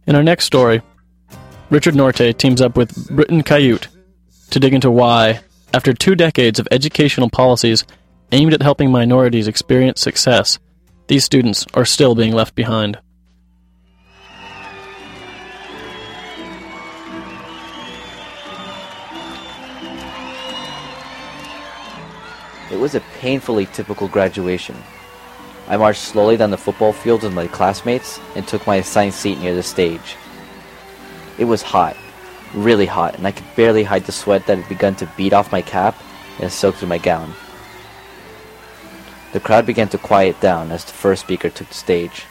In our next story, Richard Norte teams up with Britton Cayute to dig into why, after 2 decades of educational policies aimed at helping minorities experience success, these students are still being left behind. It was a painfully typical graduation. I marched slowly down the football field with my classmates and took my assigned seat near the stage. It was hot, really hot, and I could barely hide the sweat that had begun to bead off my cap and soak through my gown. The crowd began to quiet down as the first speaker took the stage.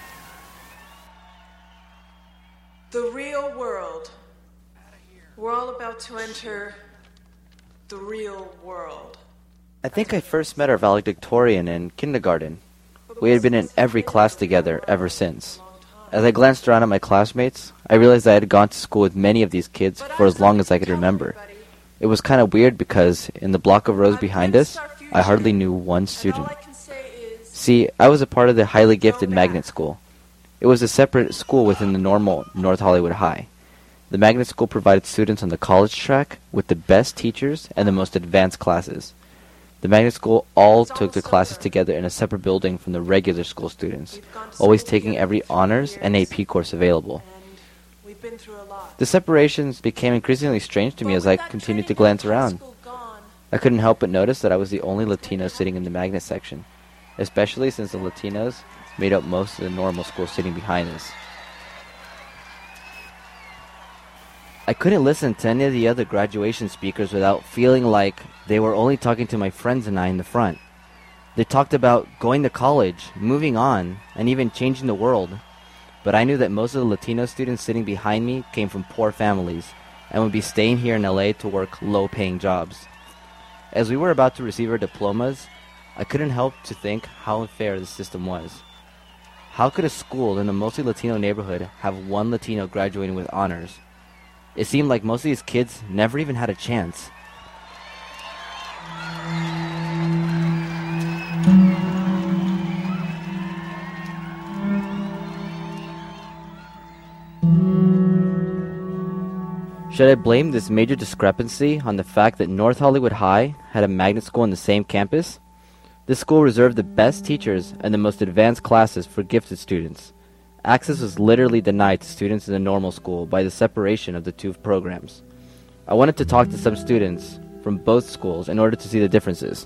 The real world. We're all about to enter the real world. I think I first met our valedictorian in kindergarten. We had been in every class together ever since. As I glanced around at my classmates, I realized I had gone to school with many of these kids for as long as I could remember. It was kind of weird because in the block of rows behind us, I hardly knew one student. See, I was a part of the highly gifted magnet school. It was a separate school within the normal North Hollywood High. The magnet school provided students on the college track with the best teachers and the most advanced classes. The magnet school all took their classes together in a separate building from the regular school students, always taking every honors and AP course available. The separations became increasingly strange to me as I continued to glance around. I couldn't help but notice that I was the only Latino sitting in the magnet section, especially since the Latinos made up most of the normal school sitting behind us. I couldn't listen to any of the other graduation speakers without feeling like they were only talking to my friends and I in the front. They talked about going to college, moving on, and even changing the world. But I knew that most of the Latino students sitting behind me came from poor families and would be staying here in LA to work low-paying jobs. As we were about to receive our diplomas, I couldn't help to think how unfair the system was. How could a school in a mostly Latino neighborhood have one Latino graduating with honors? It seemed like most of these kids never even had a chance. Should I blame this major discrepancy on the fact that North Hollywood High had a magnet school on the same campus? This school reserved the best teachers and the most advanced classes for gifted students. Access was literally denied to students in the normal school by the separation of the two programs. I wanted to talk to some students from both schools in order to see the differences.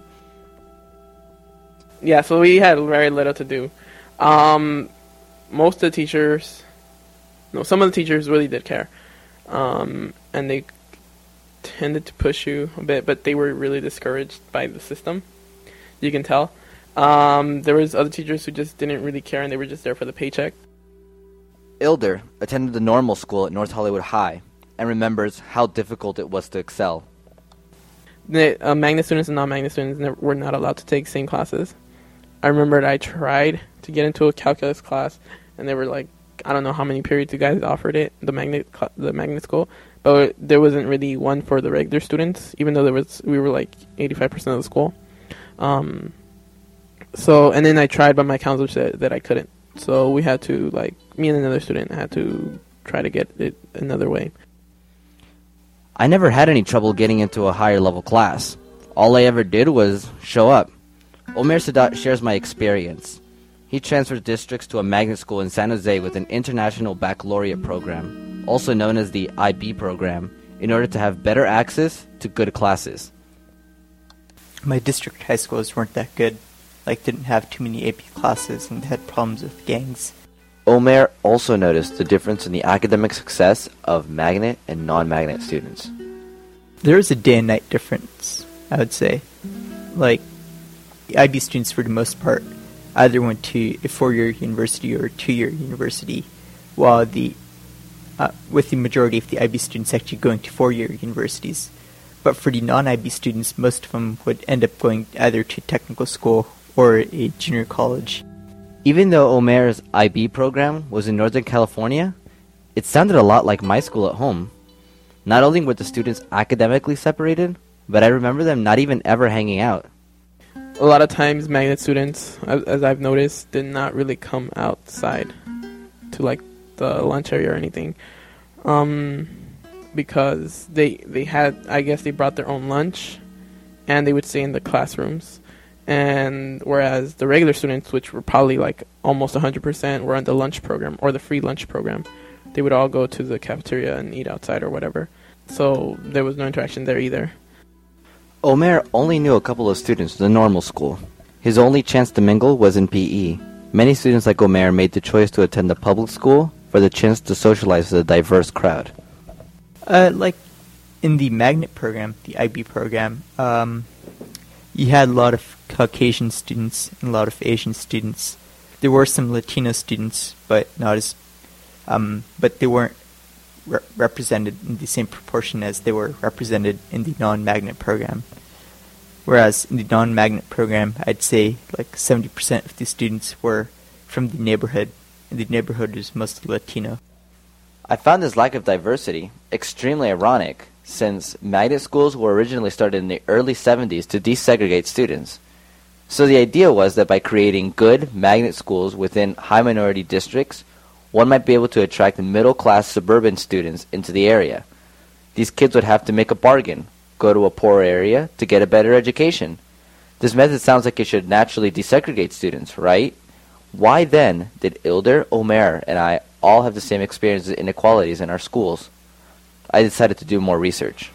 Yeah, so we had very little to do. Most of the teachers, some of the teachers really did care. And they tended to push you a bit, but they were really discouraged by the system. You can tell. There was other teachers who just didn't really care, and they were just there for the paycheck. Ilder attended the normal school at North Hollywood High and remembers how difficult it was to excel. The magnet students and non-magnet students were not allowed to take same classes. I remember I tried to get into a calculus class, and they were like, I don't know how many periods you guys offered it, the magnet school, but there wasn't really one for the regular students, even though we were like 85% of the school. So, and then I tried, but my counselor said that I couldn't. So we had to, me and another student had to try to get it another way. I never had any trouble getting into a higher level class. All I ever did was show up. Omer Sadat shares my experience. He transferred districts to a magnet school in San Jose with an international baccalaureate program, also known as the IB program, in order to have better access to good classes. My district high schools weren't that good. Didn't have too many AP classes and had problems with gangs. Omer also noticed the difference in the academic success of magnet and non-magnet students. There is a day and night difference, I would say. The IB students, for the most part, either went to a 4-year university or a 2-year university, while with the majority of the IB students actually going to 4-year universities. But for the non-IB students, most of them would end up going either to technical school or a junior college. Even though Omer's IB program was in Northern California, it sounded a lot like my school at home. Not only were the students academically separated, but I remember them not even ever hanging out. A lot of times magnet students, as I've noticed, did not really come outside to the lunch area or anything, because they had, I guess they brought their own lunch, and they would stay in the classrooms. And whereas the regular students, which were probably like almost 100%, were on the lunch program or the free lunch program, they would all go to the cafeteria and eat outside or whatever. So there was no interaction there either. Omer only knew a couple of students in the normal school. His only chance to mingle was in PE. Many students like Omer made the choice to attend the public school for the chance to socialize with a diverse crowd. Like in the magnet program, the IB program, you had a lot of Caucasian students and a lot of Asian students. There were some Latino students, but not as, but they weren't represented in the same proportion as they were represented in the non-magnet program. Whereas in the non-magnet program, I'd say like 70% of the students were from the neighborhood, and the neighborhood is mostly Latino. I found this lack of diversity extremely ironic, since magnet schools were originally started in the early 70s to desegregate students. So the idea was that by creating good magnet schools within high minority districts, one might be able to attract middle-class suburban students into the area. These kids would have to make a bargain, go to a poorer area to get a better education. This method sounds like it should naturally desegregate students, right? Why then did Ilder, Omer, and I all have the same experiences and inequalities in our schools? I decided to do more research.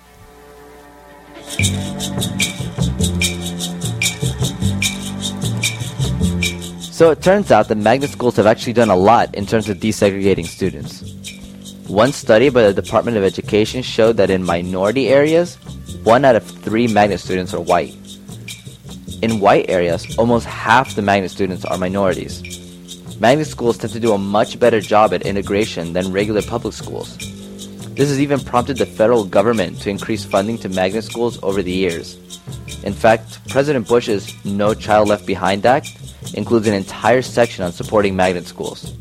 So it turns out that magnet schools have actually done a lot in terms of desegregating students. One study by the Department of Education showed that in minority areas, 1 out of 3 magnet students are white. In white areas, almost half the magnet students are minorities. Magnet schools tend to do a much better job at integration than regular public schools. This has even prompted the federal government to increase funding to magnet schools over the years. In fact, President Bush's No Child Left Behind Act includes an entire section on supporting magnet schools.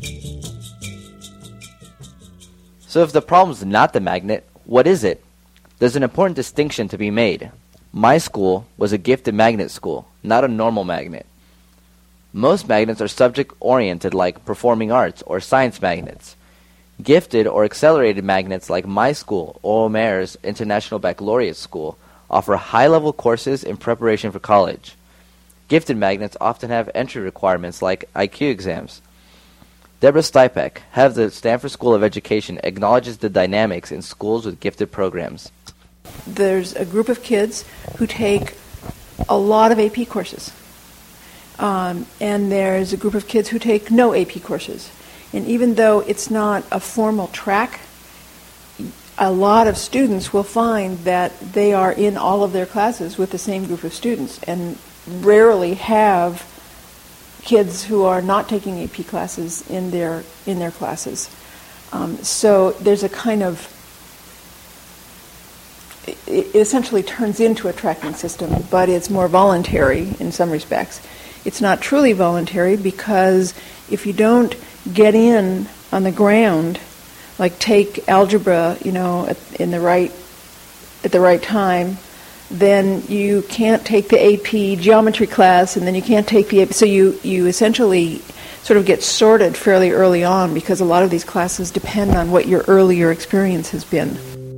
So if the problem is not the magnet, what is it? There's an important distinction to be made. My school was a gifted magnet school, not a normal magnet. Most magnets are subject-oriented like performing arts or science magnets. Gifted or accelerated magnets like my school, Omer's International Baccalaureate School, offer high-level courses in preparation for college. Gifted magnets often have entry requirements like IQ exams. Deborah Stipek, head of the Stanford School of Education, acknowledges the dynamics in schools with gifted programs. There's a group of kids who take a lot of AP courses. And there's a group of kids who take no AP courses. And even though it's not a formal track, a lot of students will find that they are in all of their classes with the same group of students and rarely have kids who are not taking AP classes in their classes. So there's a kind of, it essentially turns into a tracking system, but it's more voluntary in some respects. It's not truly voluntary because if you don't get in on the ground, like take algebra, at the right time, then you can't take the AP geometry class, and then you can't take the AP. So you essentially sort of get sorted fairly early on because a lot of these classes depend on what your earlier experience has been.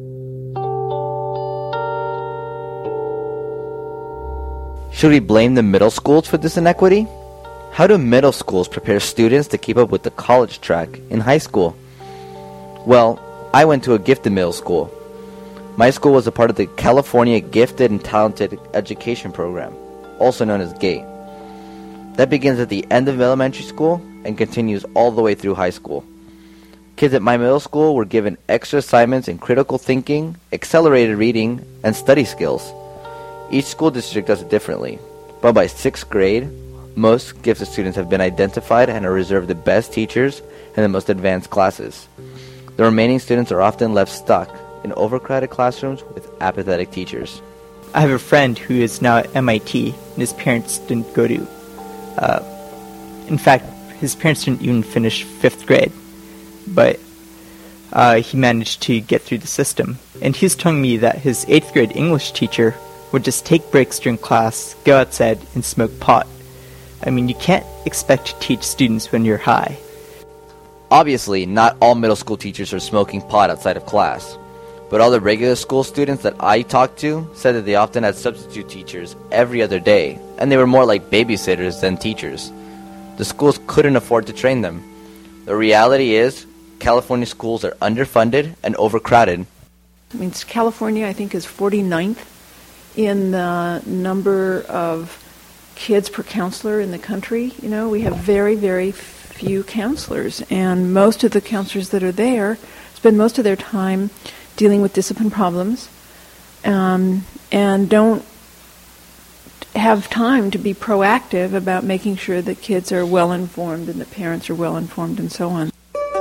Should we blame the middle schools for this inequity? How do middle schools prepare students to keep up with the college track in high school? Well, I went to a gifted middle school. My school was a part of the California Gifted and Talented Education Program, also known as GATE. That begins at the end of elementary school and continues all the way through high school. Kids at my middle school were given extra assignments in critical thinking, accelerated reading, and study skills. Each school district does it differently, but by 6th grade, most gifted students have been identified and are reserved the best teachers and the most advanced classes. The remaining students are often left stuck in overcrowded classrooms with apathetic teachers. I have a friend who is now at MIT, and his parents didn't go to. In fact, his parents didn't even finish 5th grade, but he managed to get through the system. And he's telling me that his 8th grade English teacher would just take breaks during class, go outside, and smoke pot. I mean, you can't expect to teach students when you're high. Obviously, not all middle school teachers are smoking pot outside of class, but all the regular school students that I talked to said that they often had substitute teachers every other day, and they were more like babysitters than teachers. The schools couldn't afford to train them. The reality is, California schools are underfunded and overcrowded. I mean, California, I think, is 49th in the number of kids per counselor in the country. You know, we have very, very few counselors, and most of the counselors that are there spend most of their time dealing with discipline problems, and don't have time to be proactive about making sure that kids are well informed and that parents are well informed and so on.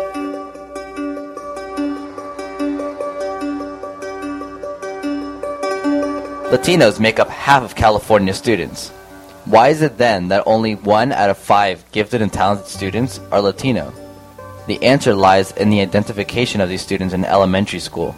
Latinos make up half of California students. Why is it then that only 1 out of 5 gifted and talented students are Latino? The answer lies in the identification of these students in elementary school.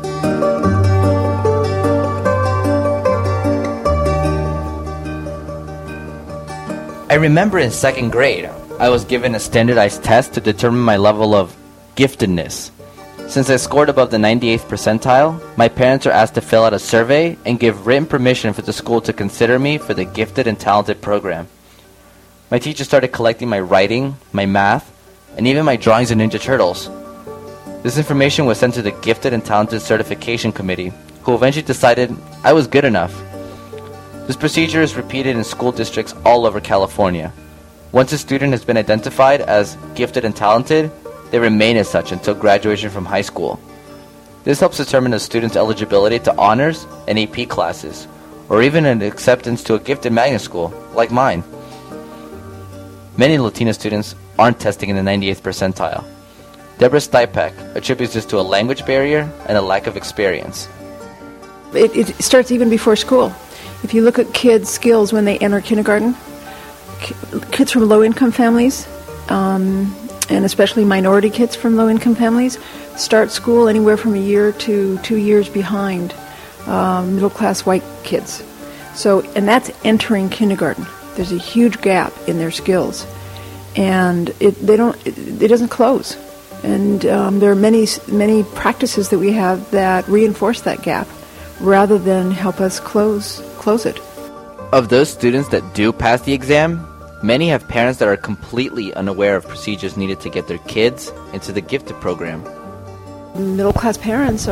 I remember in 2nd grade, I was given a standardized test to determine my level of giftedness. Since I scored above the 98th percentile, my parents are asked to fill out a survey and give written permission for the school to consider me for the gifted and talented program. My teacher started collecting my writing, my math, and even my drawings of Ninja Turtles. This information was sent to the Gifted and Talented Certification Committee, who eventually decided I was good enough. This procedure is repeated in school districts all over California. Once a student has been identified as gifted and talented, they remain as such until graduation from high school. This helps determine a student's eligibility to honors and AP classes, or even an acceptance to a gifted magnet school, like mine. Many Latino students aren't testing in the 98th percentile. Deborah Stipek attributes this to a language barrier and a lack of experience. It starts even before school. If you look at kids' skills when they enter kindergarten, kids from low-income families, and especially minority kids from low-income families, start school anywhere from a year to 2 years behind middle-class white kids. And that's entering kindergarten. There's a huge gap in their skills, and it doesn't close. And there are many practices that we have that reinforce that gap, rather than help us close it. Of those students that do pass the exam, many have parents that are completely unaware of procedures needed to get their kids into the gifted program. Middle-class parents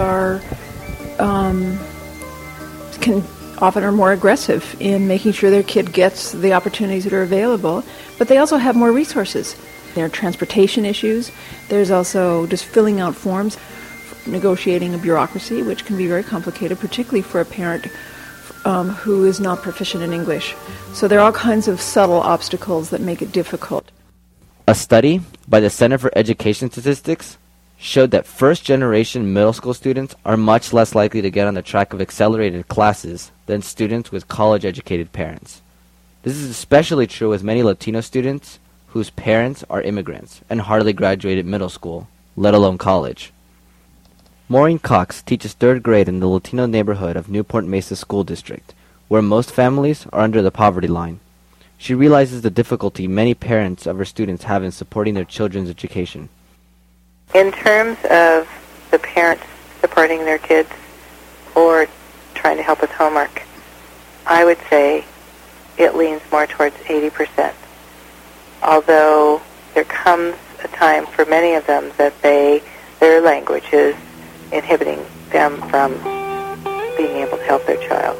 often are more aggressive in making sure their kid gets the opportunities that are available, but they also have more resources. There are transportation issues. There's also just filling out forms, negotiating a bureaucracy, which can be very complicated, particularly for a parent who is not proficient in English. So there are all kinds of subtle obstacles that make it difficult. A study by the Center for Education Statistics showed that first-generation middle school students are much less likely to get on the track of accelerated classes than students with college-educated parents. This is especially true with many Latino students whose parents are immigrants and hardly graduated middle school, let alone college. Maureen Cox teaches 3rd grade in the Latino neighborhood of Newport Mesa School District, where most families are under the poverty line. She realizes the difficulty many parents of her students have in supporting their children's education. In terms of the parents supporting their kids or trying to help with homework, I would say it leans more towards 80%. Although there comes a time for many of them that their language is inhibiting them from being able to help their child.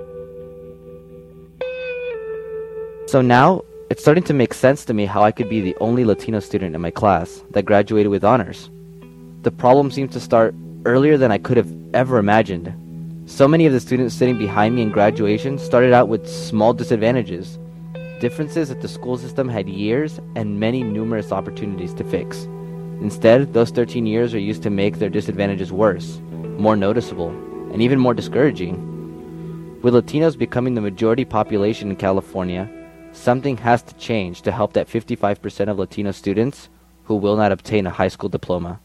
So now, it's starting to make sense to me how I could be the only Latino student in my class that graduated with honors. The problem seems to start earlier than I could have ever imagined. So many of the students sitting behind me in graduation started out with small disadvantages, differences that the school system had years and many numerous opportunities to fix. Instead, those 13 years are used to make their disadvantages worse, more noticeable, and even more discouraging. With Latinos becoming the majority population in California, something has to change to help that 55% of Latino students who will not obtain a high school diploma.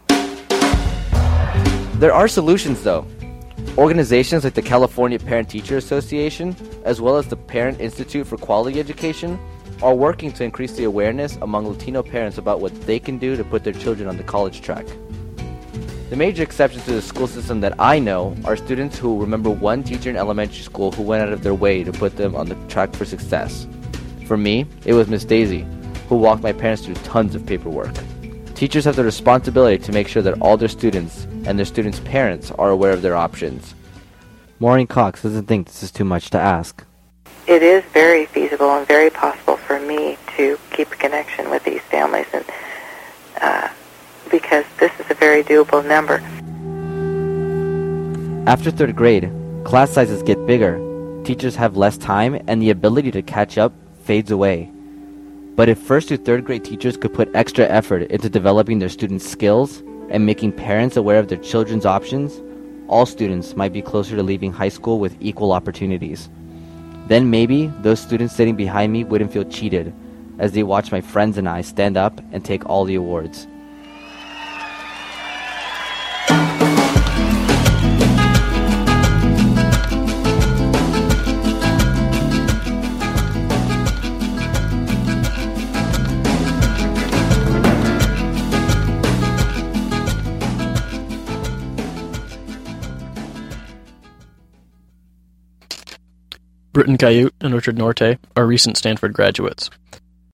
There are solutions, though. Organizations like the California Parent-Teacher Association, as well as the Parent Institute for Quality Education, are working to increase the awareness among Latino parents about what they can do to put their children on the college track. The major exceptions to the school system that I know are students who remember one teacher in elementary school who went out of their way to put them on the track for success. For me, it was Miss Daisy, who walked my parents through tons of paperwork. Teachers have the responsibility to make sure that all their students and their students' parents are aware of their options. Maureen Cox doesn't think this is too much to ask. It is very feasible and very possible for me to keep a connection with these families, and because this is a very doable number. After 3rd grade, class sizes get bigger, teachers have less time, and the ability to catch up fades away. But if 1st to 3rd grade teachers could put extra effort into developing their students' skills and making parents aware of their children's options, all students might be closer to leaving high school with equal opportunities. Then maybe those students sitting behind me wouldn't feel cheated as they watch my friends and I stand up and take all the awards. Britton Kayut and Richard Norte are recent Stanford graduates.